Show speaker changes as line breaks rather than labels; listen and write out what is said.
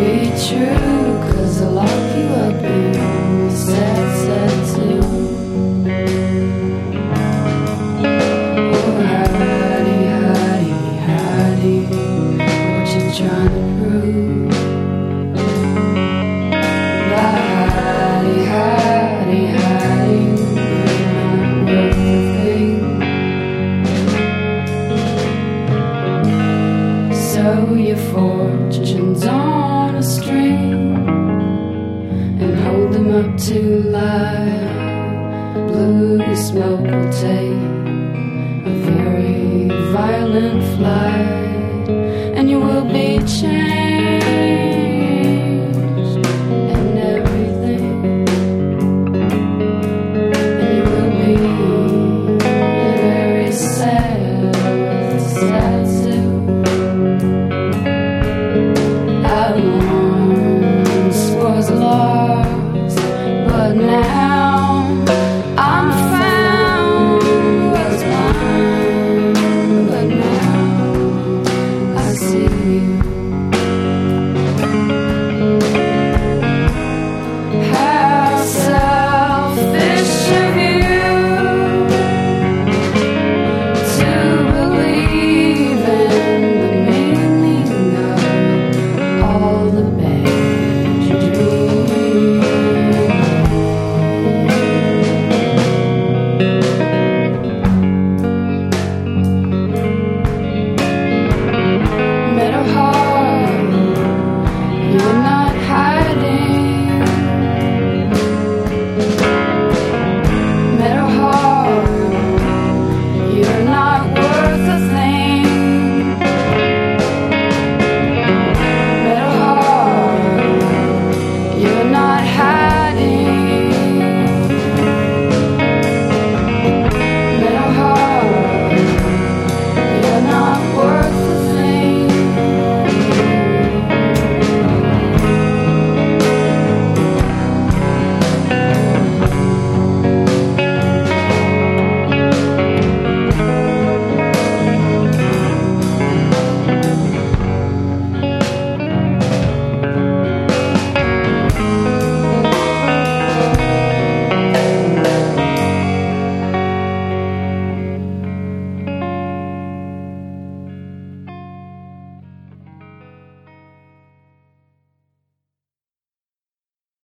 be true, 'cause I lock you up in a sad tune. Oh, hidey, hidey, hidey, what you trying to prove? Hidey, hidey, hidey, you're not worth a thing. So your fortune's on a string and hold them up to light. Blue smoke will take a very violent flight, and you will be changed and everything, and you will be very sad, sad too. I once was lost, but now I'm found. Was blind, but now I see you. How selfish of you to believe in the meaning of all the bad.